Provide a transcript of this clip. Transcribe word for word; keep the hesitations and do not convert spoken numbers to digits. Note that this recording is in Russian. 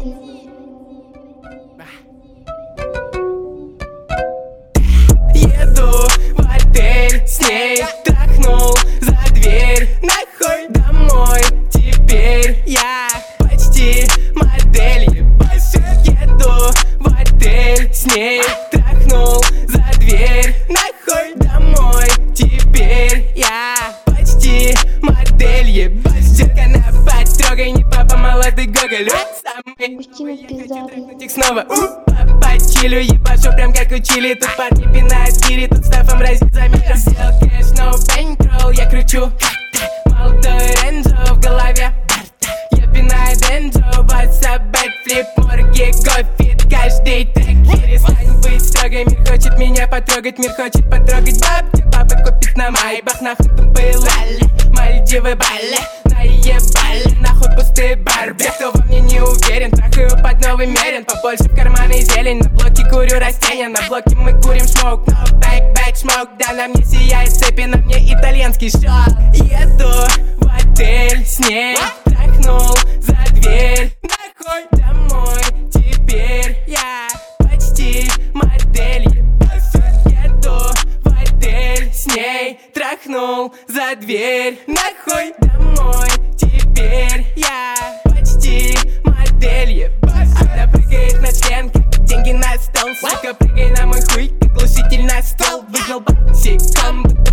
Еду в отель с ней, трахнул за дверь, нахуй домой. Теперь я почти модель, ебать. Еду в отель с ней, трахнул за дверь, нахуй домой. Теперь я почти модель, ебать. Детка на потрогай, не папа, молодый Гоголь. Самый Пустина снова по чилю, ебашу прям как учили. Тут парни пинают гири, тут стафом разит за мир. Сделал кэш, но бэнкролл, я кручу молодой ренджо в голове. Я пинаю денджо, ватсап, бэкфлип, морги, гофит, каждый трек. Перестань быть строгой, мир хочет меня потрогать, мир хочет потрогать бабки. Папа купит на майбах, нахуй тупые лали, Мальдивы, Бали, наебали, нахуй пустые барби. Кто во мне не уверен, трахаю под новый мерен. Побольше в карманы зелень, на блоке курю растения. На блоке мы курим смоук, no back, back, smoke. Да, на мне сияет цепи, на мне итальянский шок. Еду в отель с ней, трахнул за дверь, нахуй домой. Теперь я почти модель, еду в отель с ней, трахнул за дверь, нахуй домой. Теперь я почти модель, ебать. Она прыгает на член, как деньги на стол. Сука, прыгай на мой хуй, как глушитель на стол. Выиграл боксиком,